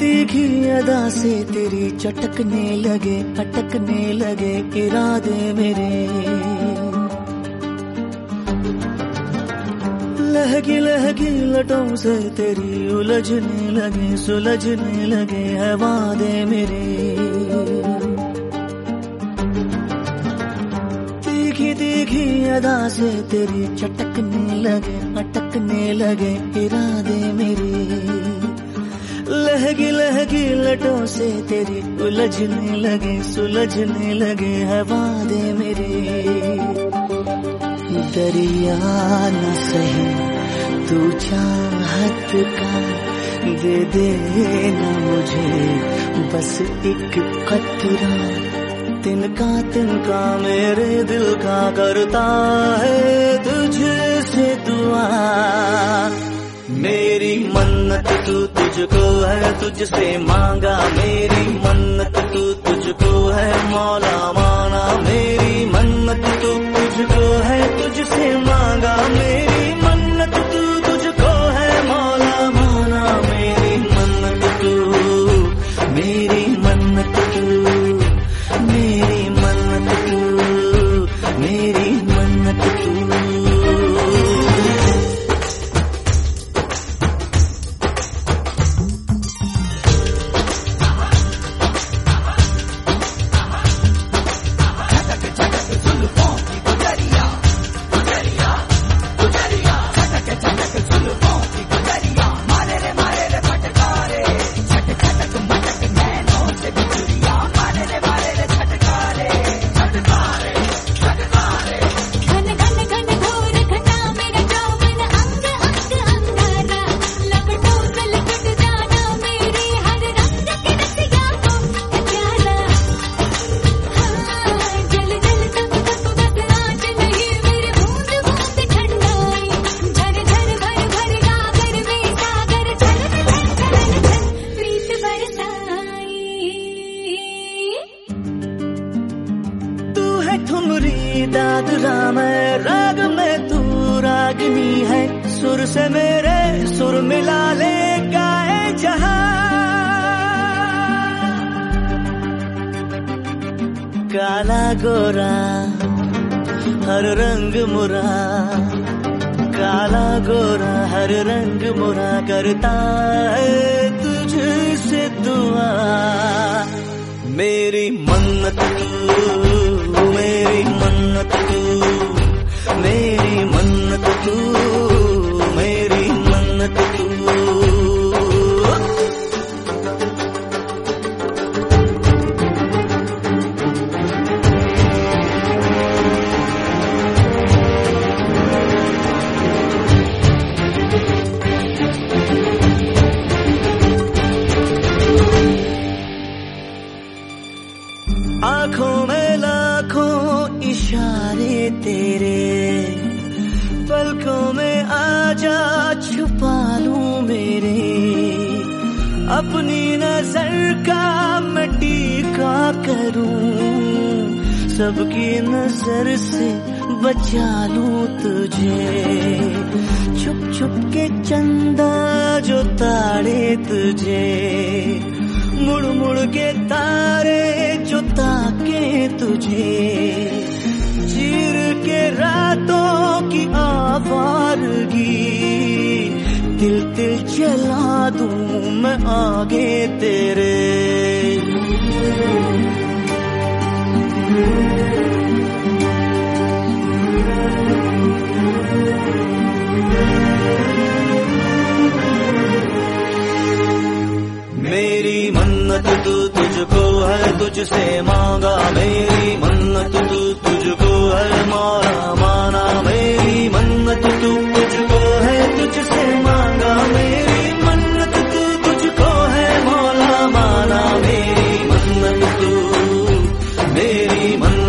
तीखी अदा से तेरी चटकने लगे, अटकने लगे इरादे मेरे। लहकी लहकी लटों से तेरी उलझने लगे, सुलझने लगे है वादे मेरे। तीखी तीखी अदा से तेरी चटकने लगे, अटकने लगे इरादे मेरे। लहकी लहकी लटों से तेरी उलझने लगे, सुलझने लगे है वादे मेरे। दरिया न सही तू चाहत का, दे देना मुझे बस एक कतरा। तिनका मेरे दिल का करता है तुझसे दुआ। मेरी मन्नत तू तुझको है, तुझसे मांगा मेरी मन्नत तू तुझको है मौला माना। मेरी मन्नत तू तुझको है, तुझसे मांगा मेरी मन्नत तू तुझको है मौला माना। मेरी मन्नत तू, मेरी मन्नत तू, मेरी मन्नत तू, मेरी मन्नत तू। ठुमरी दादरा में राग में तू रागनी है। सुर से मेरे सुर मिला ले गाए जहां। काला गोरा हर रंग मुरा, काला गोरा हर रंग मुरा करता है तुझसे दुआ। मेरी मन्नत तू, मेरी मन्नत तू, मेरी मन्नत तू, मेरी मन्नत तू। आँखों में लाखों इशारे तेरे, पलकों में आजा छुपा लूं मेरे। अपनी नजर का मैं टीका करूं, सबकी नजर से बचा लूं तुझे। छुप छुप के चंदा जो ताड़े तुझे, मुड़ मुड़ के तारे जो ताके तुझे। चीर के रातों की आवारगी, तिल तिल जला दूं मैं आगे तेरे। मेरी मन्नत तू तुझको है, तुझसे मांगा मेरी मन्नत तू तुझको है मौला माना। मेरी मन्नत तू तुझको है, तुझसे मांगा मेरी मन्नत तू तुझको है मौला माना। मेरी मन्नत तू, मेरी मन्नत